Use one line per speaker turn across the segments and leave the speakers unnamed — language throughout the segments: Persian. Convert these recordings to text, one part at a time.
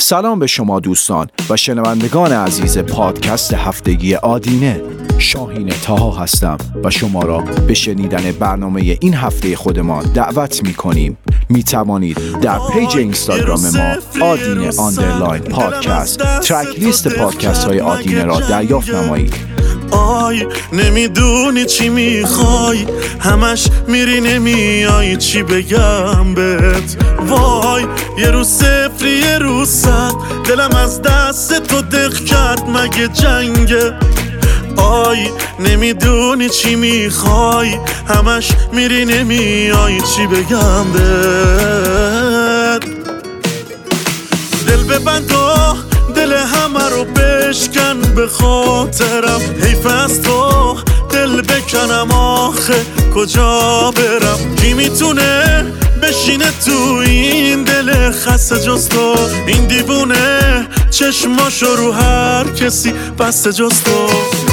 سلام به شما دوستان و شنوندگان عزیز پادکست هفتگی آدینه. شاهین طاها هستم و شما را به شنیدن برنامه این هفته خودمان دعوت می کنیم. می توانید در پیج اینستاگرام ما آدینه آندرلاین پادکست ترک لیست پادکست های آدینه را دریافت نمایید.
آی نمیدونی چی میخوای، همش میری نمیای، چی بگم بهت؟ وای یه روز صفری یه روز صد، دلم از دست تو دق کرد، مگه جنگه؟ آی نمیدونی چی میخوای، همش میری نمیای، چی بگم بهت؟ دل ببند و دل همه رو بشکن به خاطرم، حیف از تو دل بکنم، آخه کجا برم؟ کی میتونه بشینه تو این دل خسته جز تو؟ این دیوونه چشماشو رو هر کسی بسته جز تو.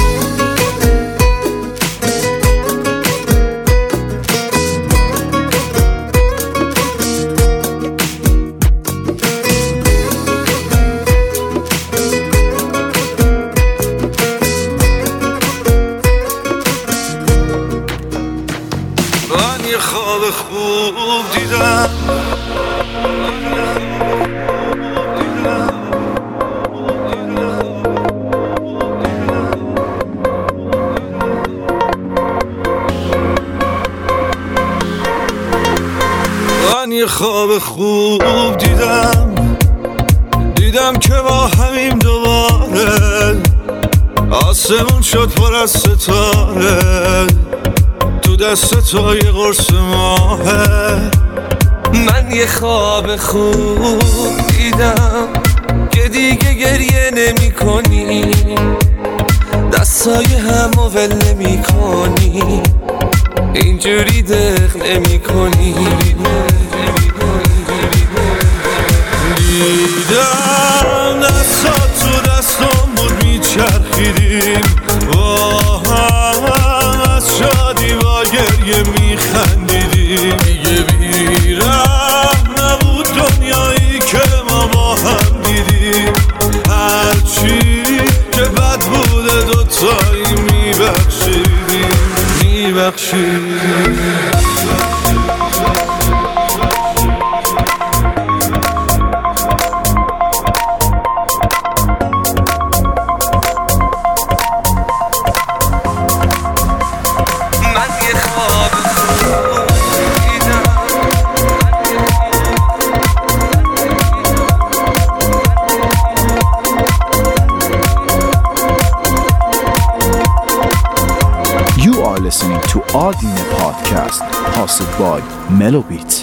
یه خواب خوب دیدم که با همیم دوباره آسمون شد پر از ستاره، تو دست تو یه قرص ماهه.
من یه خواب خوب دیدم که دیگه گریه نمی کنی، دستای همو ول نمی کنی، اینجوری دق نمی کنی.
دیدم دستات تو دستم بود میچرخیدیم، با هم از شادی با گریه میخندیدیم. دیگه بیرحم نبود دنیایی که ما با هم دیدیم، هرچی که بد بوده دوتایی میبخشیدیم.
Listening to Adine Podcast, hosted by Melobit.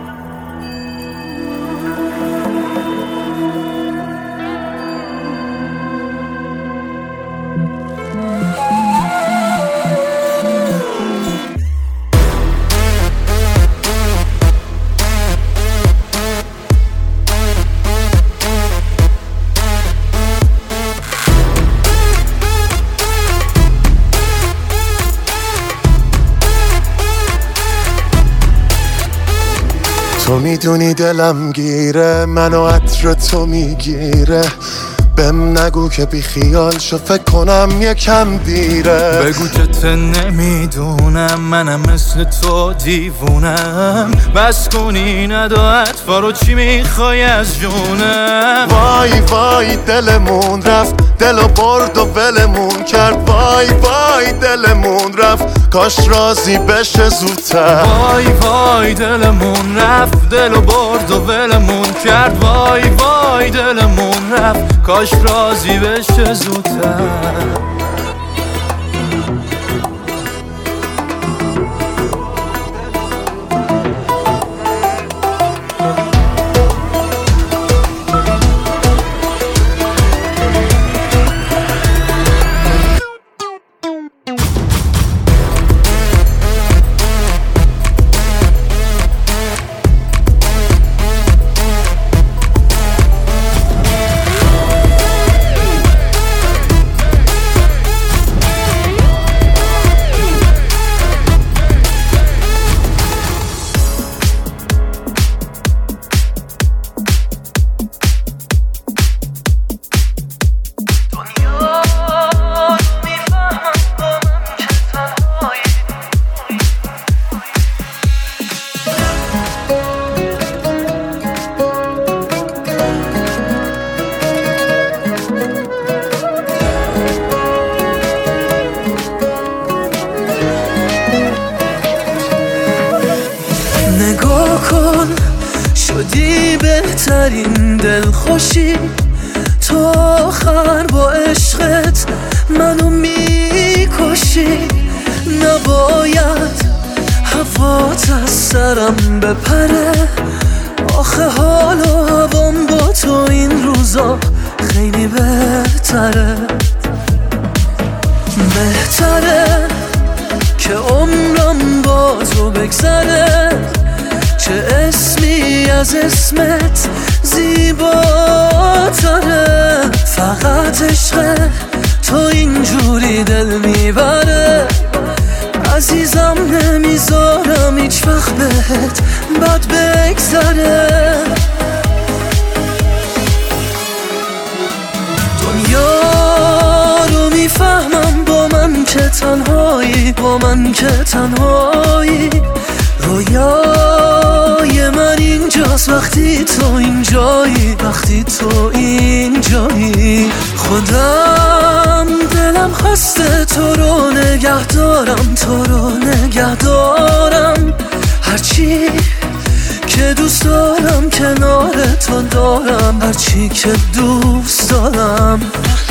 تو میدونی دلم گیره، منو عطر تو میگیره، بهم نگو که بی خیال شو، فکر کنم یکم دیره.
بگو که ته نمیدونم، منم مثل تو دیوونم، بس کنی ندو اطفا رو، چی میخوای از جونم؟
وای وای دلمون رفت، دلو برد و ولمون کرد، وای وای دلمون رفت، کاش راضی بشه زودتر.
وای وای دلمون رفت، دلو برد و ولمون کرد، وای وای دلمون رفت، کاش راضی بشه زودتر.
ترین دل خوشی، تو آخر با عشقت منو میکشی. نباید هوات از سرم بپره، آخه حال و هوام با تو این روزا خیلی بهتره. بهتره که عمرم با تو بگذره، چه اسمی از اسمت زیباتره. فقط عشق تو اینجوری دل میبره، عزیزم نمیذارم هیچ وقت بهت بد بگذره. دنیا رو میفهمم با من که تنهایی، با من که تنهایی. رویای من اینجاست وقتی تو اینجایی، وقتی تو اینجایی. خودم دلم خواسته تو رو نگه دارم، تو رو نگه دارم. هرچی که دوست دارم کنار تو دارم، هرچی که دوست دارم.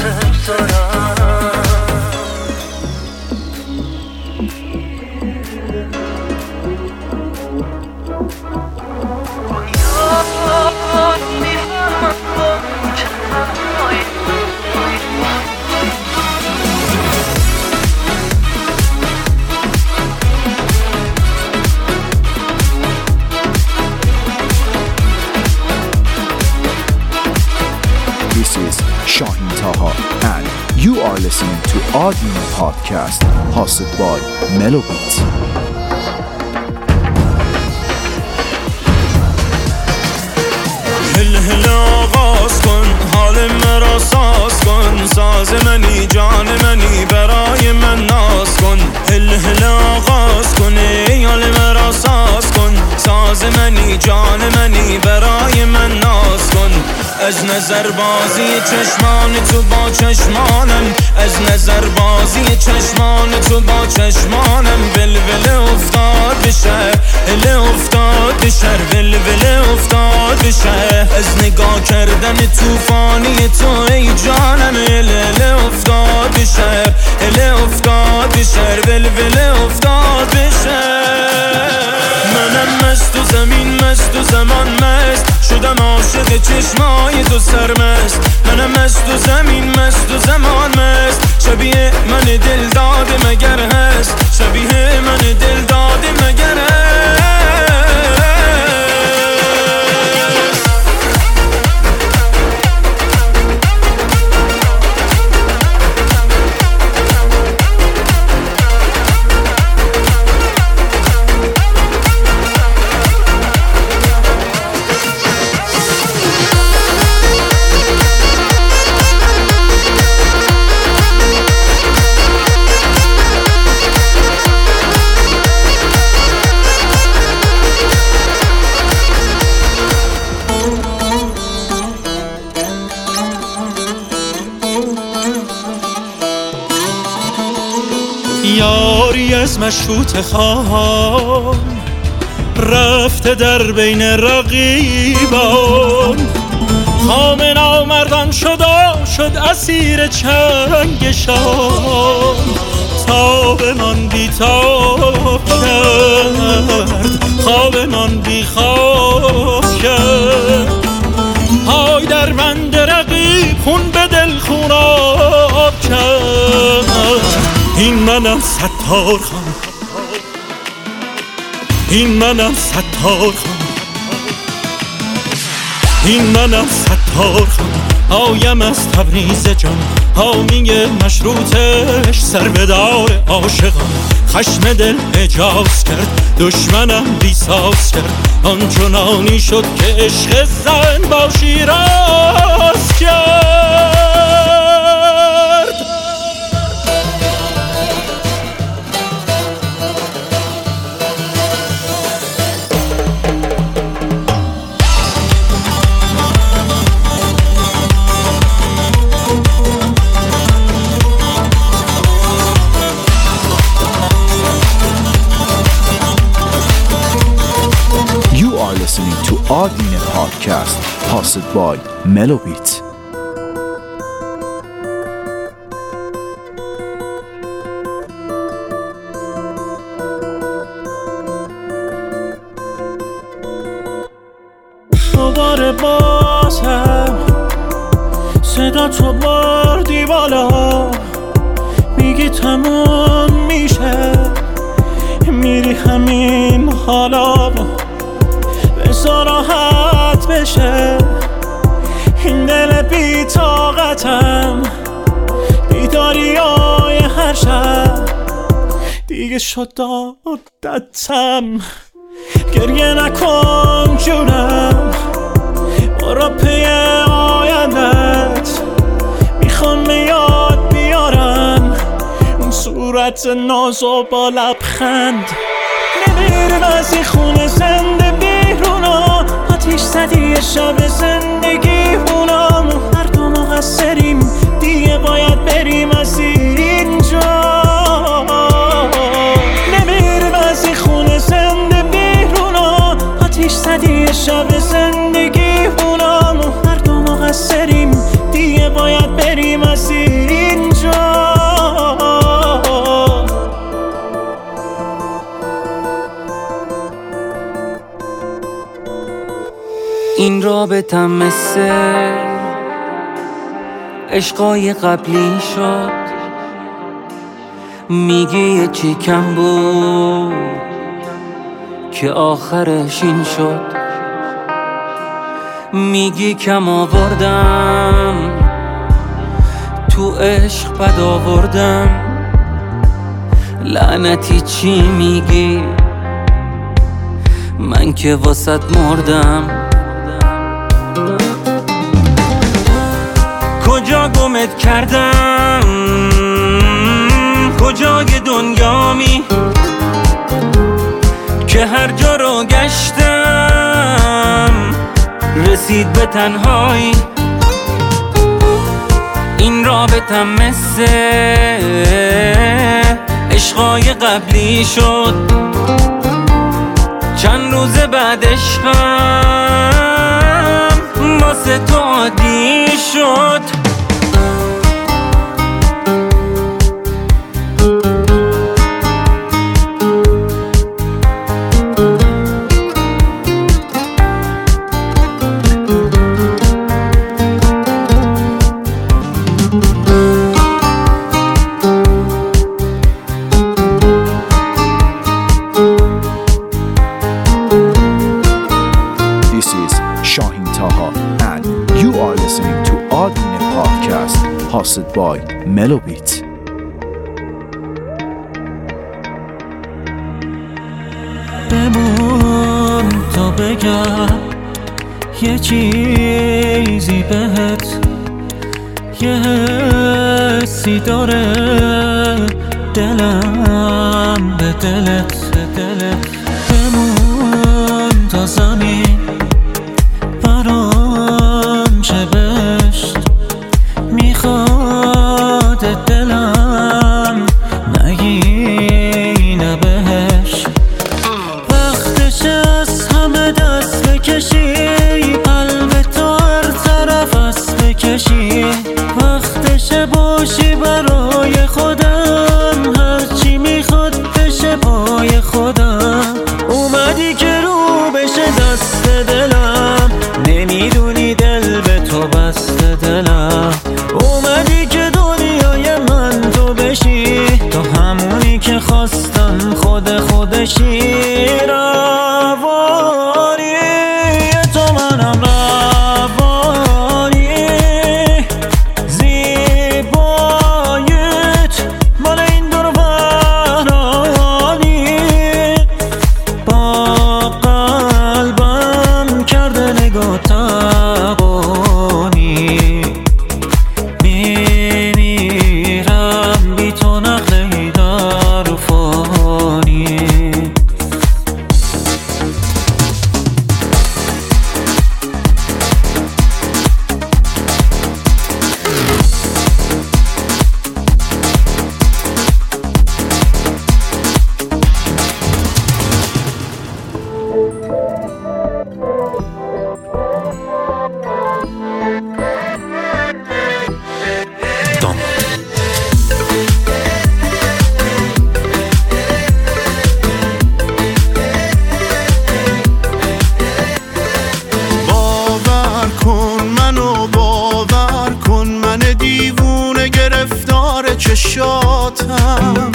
This is Shahin Taha and you are listening to Adine Podcast hosted by Melobit.
هل آغاز کن حال مرا ساز کن، ساز منی جان منی برای من ناز کن. هل آغاز کن حال مرا ساز کن، ساز منی جان منی برای من ناز کن. از نظر بازی چشمان تو با چشمانم، از نظر بازی چشمان تو با چشمانم. ولول افتاد بشه، هل افتاد بشه، ولول افتاد بشه. از نگاه کردن توفانی تو ای جانم، هل افتاد بشه، هل افتاد بشه، ولول افتاد بشه. منم مست و زمین مست و زمان مست، شدم عاشق چشمای تو سرمست. منم مست و زمین مست و زمان مست، شبیه من دل داده مگر هست، شبیه من دل داده مگر هست.
یاری از مشروط خواهان رفته در بین رقیبان. خام نامردان شد اسیر چنگشان. تاب من بی تاب کرد، خواب من بی خواب کرد. های در بند رقیب خون به دل خوناب کرد. این منم ستار خان، این منم ستار خان، این منم ستار خان. آیم از تبریز جان، حامی مشروطش، سر به دار عاشقان. خشم دل اجاز کرد، دشمنم بیساز کرد. آنچنانی شد که عشق زن با شیراز کرد.
Listening to Adine Podcast podcast hosted by Melobit.
دوباره باز هم صدا تو بردی بالا، میگی تموم میشه، میری همین حالا، بذار راحت بشه این دل بی طاقتم، بیداریای هر شب دیگه شد عادتم. گریه نکن جونم، برو پی آیندت، میخوام به یاد بیارم اون صورت نازو با لبخند. نمیرم از این خونه زنده بیرونا، آتیش زدی شب زندگی هونم، هر دو مقصریم دیگه باید بریم از اینجا. نمیرم از این خونه زنده بیرونا، آتیش زدی شب زندگی هونم، هر دو مقصریم دیگه باید بریم از اینجا.
این رابطم مثل عشقای قبلی شد، میگی یه چی کم بود که آخرش این شد، میگی کم آوردم تو عشق بد آوردم، لعنتی چی میگی من که واسط مردم. کجا گمت کردم، کجای دنیامی که هر جا رو گشتم رسید به تنهایی. این رابطم مثل عشقای قبلی شد، چند روز بعد عشقم واسه تو عادی شد.
hosted by Melobit.
بمون تا بگم یه چیزی بهت، یه حسی داره دلم به دلت. بمون تا زمین برام چه بشت، میخواد دلم نگی نبهش. وقتش از همه دست بکشی، قلب تو هر طرف است بکشی. وقتش باشی برای خودم، هرچی میخواد بشه پای خودم. اومدی که رو بشه دست
چشاتم.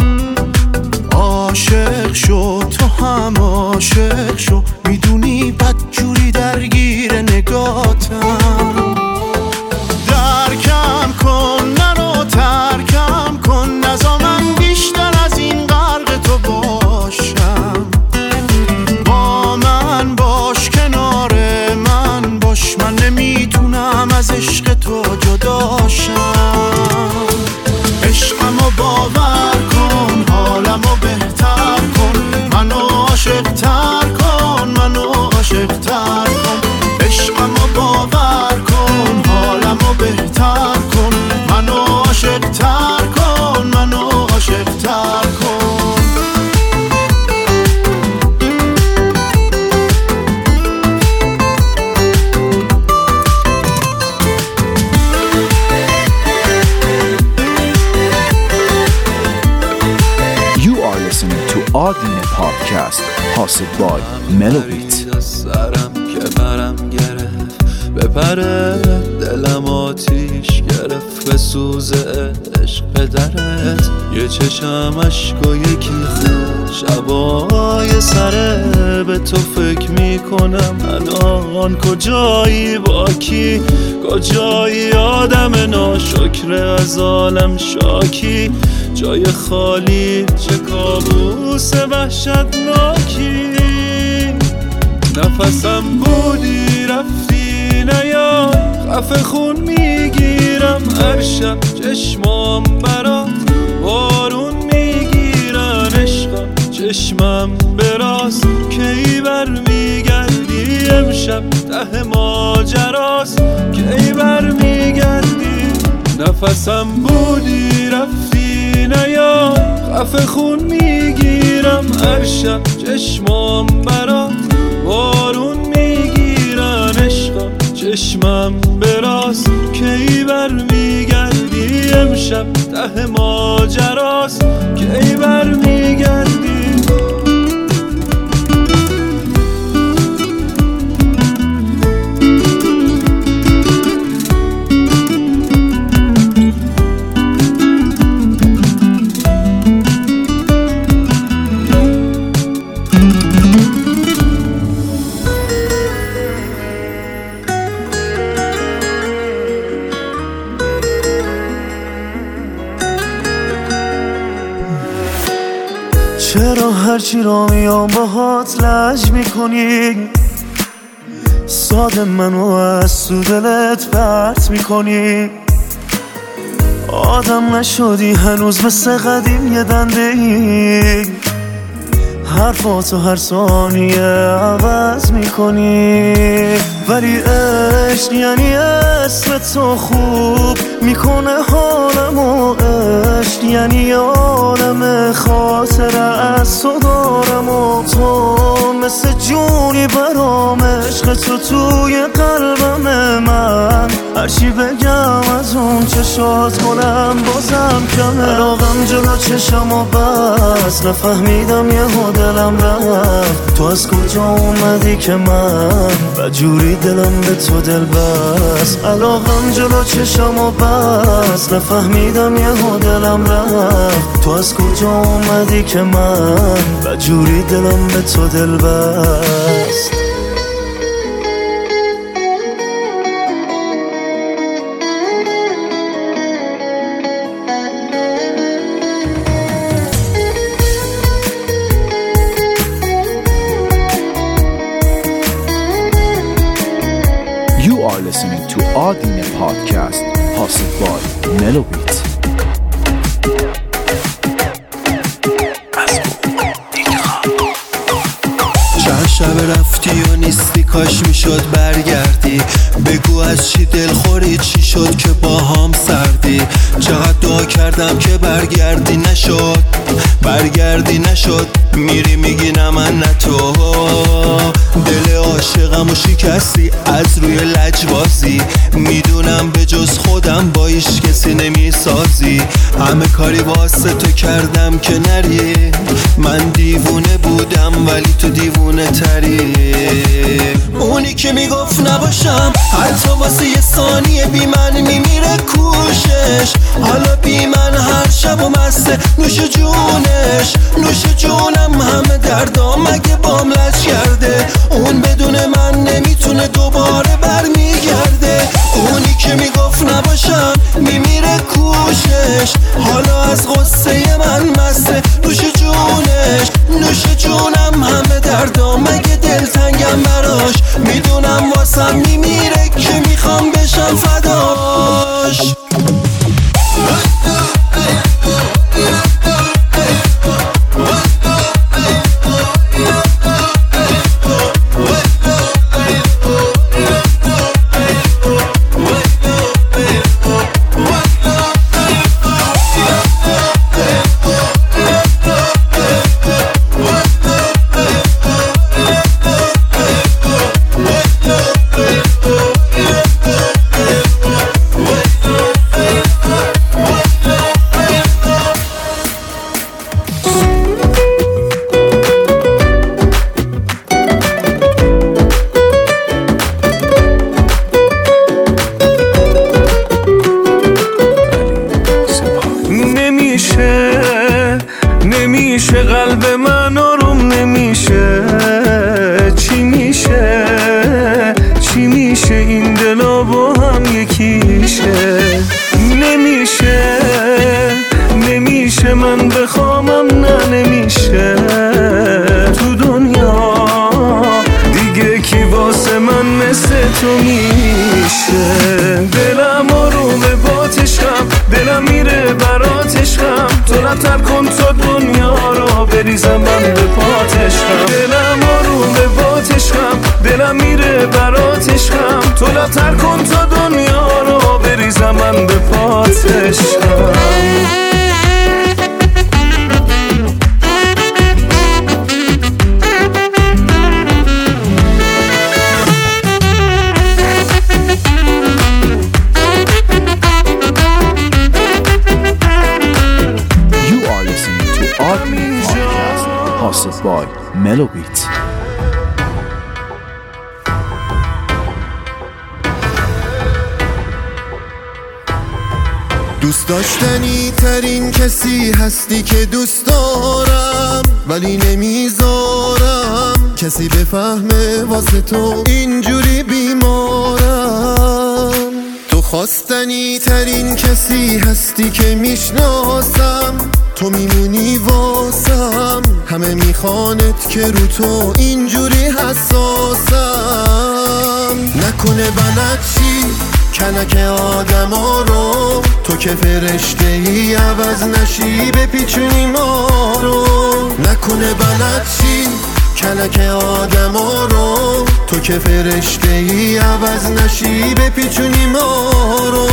عاشق شو تو هم عاشق شو، میدونی بدجوری درگیر نگاتم. درکم کن نرو ترکم کن، نزا من بیشتر از این غرق تو باشم. با من باش کنار من باش، من نمیتونم از عشق تو جداشم. عشقمو باور کن، حالمو بهتر کن، منو عاشق تر کن، منو عاشق تر کن. عشقمو باور کن، حالمو بهتر کن، منو عاشق تر کن، منو عاشق تر کن.
آدینه پادکست hosted by Melobit.
سرم که برم گرفت بپره، دلم آتیش گرفت به سوز عشق پدرت. یه چشم عشق و یکی خود، شبای سره به تو فکر میکنم الان کجایی، با کی کجایی. آدم ناشکر از عالم شاکی، جای خالی چه کابوس وحشتناکی. نفسم بودی رفتی نیاد، خفه خون میگیرم هر شب چشمام برات بارون میگیرن. عشقم چشمم براست کی بر میگردی، امشب ته ماجراست کی بر میگردی. نفسم بودی رفتی نیاد، خفه خون میگیرم هر شب چشمام برات بارون میگیرن. عشقم چشمم براست کی بر میگردی، امشب ته ماجراست کی بر میگردی.
چرا هرچی را میام باهات لج میکنی، ساده منو از تو دلت پرت میکنی. آدم نشدی هنوز مثل قدیم یه دنده‌ای، حرفاتو هر ثانیه عوض میکنی. ولی عشق یعنی اسم تو خوب میکنه حالمو، عشق یعنی عالم خاطره از تو دارم و تو مثل جونی برام. عشق تو توی قلبم من، هرچی بگم از اون چشات کنم بازم کمه. علاقم جلو چشم و بس، نفهمیدم یه دلم رفت. تو از کجا اومدی که من بجوری دلم به تو دل بس. علاقم جلو چشم و بس، نفهمیدم یه دلم رفت. تو از کجا اومدی که من بجوری دلم به تو دل بس.
You are listening to Adine Podcast hosted by Melobit.
چند شب رفتی و نیستی، کاش میشد برگردی. بگو از چی دلخوری، چی شد که با هم سردی. چقدر دعا کردم که برگردی نشد، برگردی نشد. میری میگی نه من نه تو، دل عاشقم و شکستی از روی لجبازی. میدونم به جز خودم با هیچ کسی نمیسازی. همه کاری واسه تو کردم که نری، من دیوونه بودم ولی تو دیوونه تری. اونی که میگفت نباشم حتی واسه یه ثانیه بی من میمیره کوشش. حالا بی من هر شب مسته. نوش جونش نوش جونم همه دردام مگه بام لج کرده. اون بدون من نمیتونه دوباره برمیگرده. اونی که میگفت نباشم میمیره کوشش، حالا از غصه من مسته. نوش جونش نوش جونم همه دردام مگه دلتنگم براش. میدونم واسم میمیره که میخوام بشم فداش.
نمیشه قلب من آروم نمیشه. چی میشه این دلا با هم یکیشه. نمیشه من بخوامم نه نمیشه. تو دنیا دیگه کی واسه من مثل تو میشه. دلم آرومه با عشقم، دلم میره برات عشقم. تو رفتر کن تا دنیا را بریزم من به پات عشقم. دلم آرومه با عشقم، دلم میره برات عشقم. تو رفتر کن تا دنیا را بریزم من به پات عشقم.
Hosted by Melobit.
دوست داشتنی ترین کسی هستی که دوست دارم، ولی نمیذارم کسی بفهمه واسه تو اینجوری بیمارم. تو خواستنی ترین کسی هستی که میشناسم، تو میمونی واسم. همه میخوانت که رو تو اینجوری حساسم. نکنه بلد چی کلک آدم ها رو، تو که فرشته ای عوض نشی بپیچونی ما رو. نکنه بلد چی کلک آدم ها رو، تو که فرشته ای عوض نشی بپیچونی ما رو.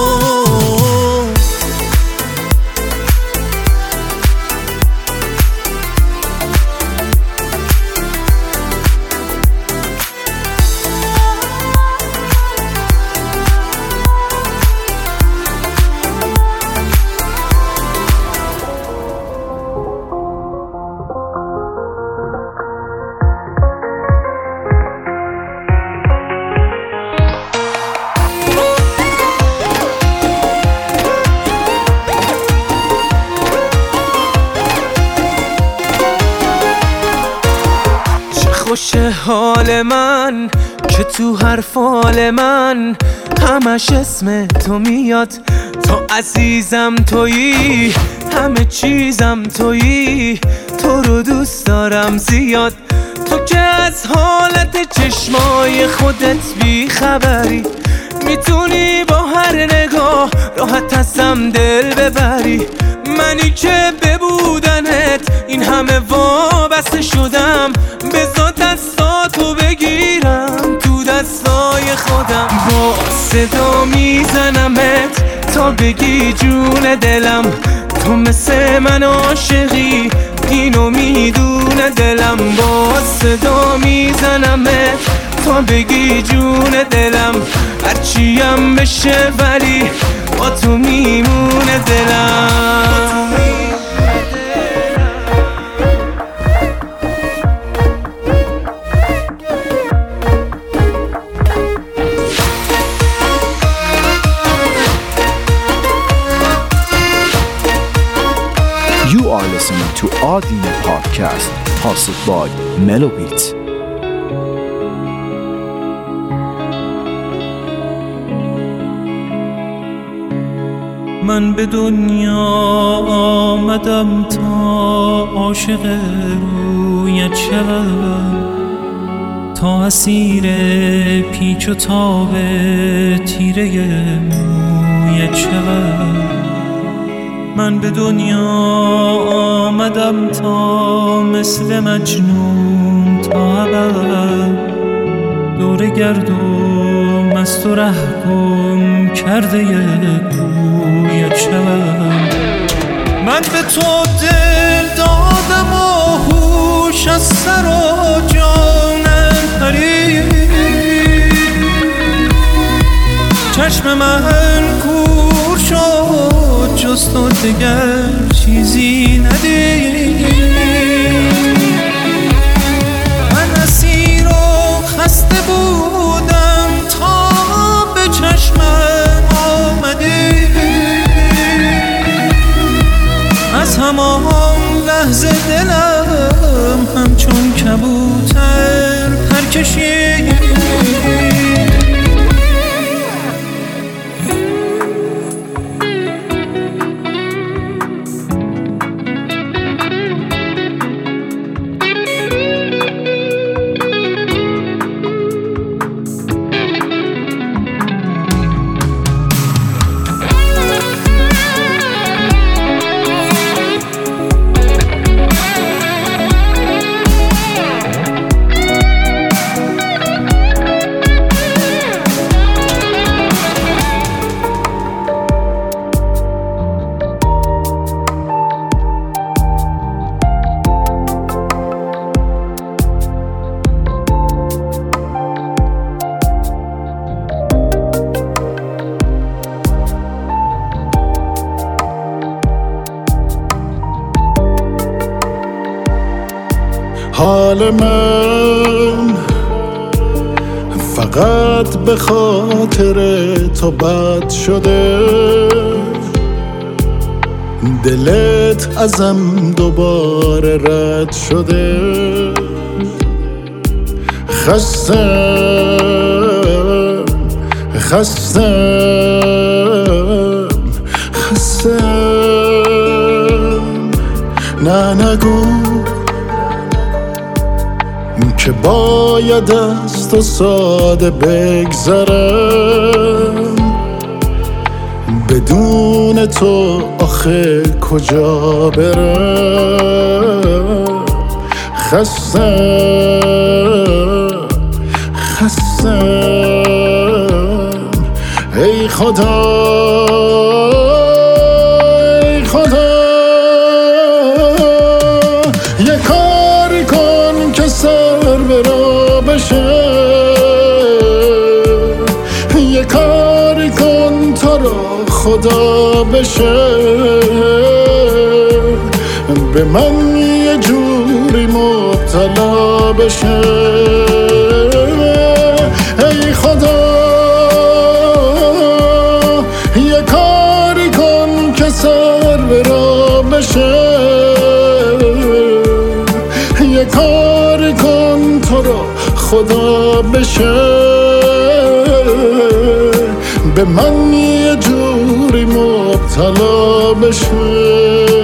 خوشه حال من که تو هر فال من همش اسم تو میاد. تو عزیزم تویی، همه چیزم تویی. تو رو دوست دارم زیاد. تو که از حالت چشمای خودت بی خبری، میتونی با هر نگاه راحت ازم دل ببری. منی که به بودنت این همه وابسته شدم، بذار دستاتو بگیرم تو دستای خودم. با صدا میزنمت تا بگی جون دلم. تو مثل من عاشقی اینو میدونه دلم. با صدا میزنمت تا بگی جون دلم. هرچیم بشه ولی با تو میمونه دلم.
to Adine Podcast hosted by Melobit.
من به دنیا آمدم تا عاشق رویت شوم، تا اسیر پیچ و تاب تیره مویت شوم. من به دنیا آمدم تا مثل مجنون تا ابد دور گردم مست و ره گم کرده گویت شوم. من به تو دل دادم و هوش از سر و جانم پرید، چشم من کور شد جز تو دگر چیزی ندید. من اسیر و خسته بودم تا به چشمم آمدی، از همان لحظه دلم همچون کبوتر پر کشید.
حال من فقط به خاطر تو بد شده، دلت ازم دوباره رد شده. خستم نه نگو که باید از تو ساده بگذرم، بدون تو آخه کجا برم. خستم ای خدا یه کاری کن که سر به راه بشه، یه کاری کن تا را خدا بشه. به من یه جوری مبتلا بشه. ای خدا یه کاری کن که سر به راه بشه، یه کاری کن تو را خدا بشه. به من یه جوری مبتلا بشه.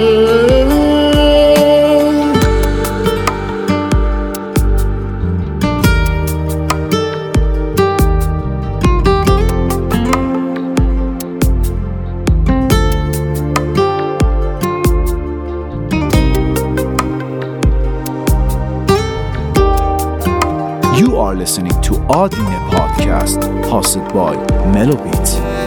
You are listening to Adine Podcast hosted by Melobit.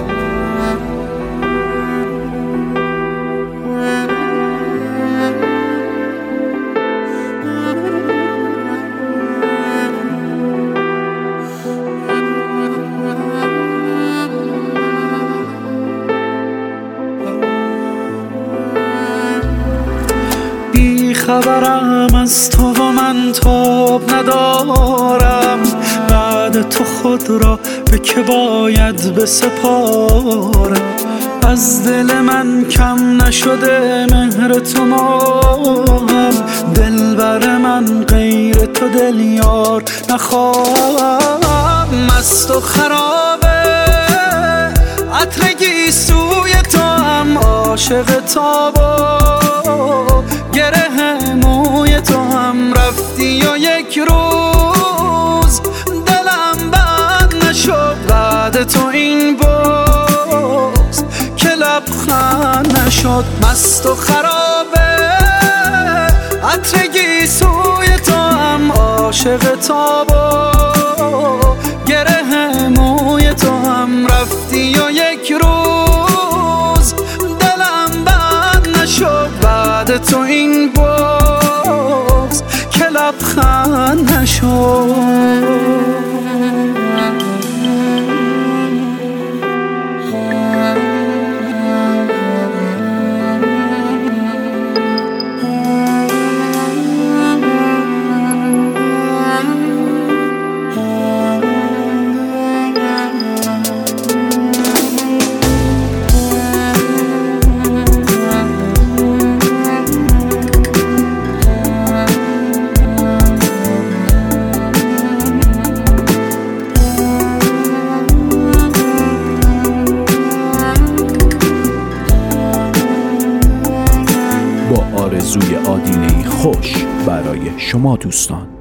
خبرم از تو و من تاب ندارم، بعد تو خود را به که باید بسپارم.
از دل من کم نشده مهر تو ماهم، دلبر من غیر تو دل یار نخواهم. مست و خرابه عطر گیسوی تو هم، عاشق تابا گره موی تو هم. رفتی و یک روز دلم بند نشد، بعد تو این باز که لبخند نشد. مست و خرابه عطر گیسوی تو هم، عاشق تابا گره موی تو هم. رفتی و یک روز دلم بند نشد، بعد تو این باز که لبخند نشد.
آرزوی آدینه‌ای خوش برای شما دوستان.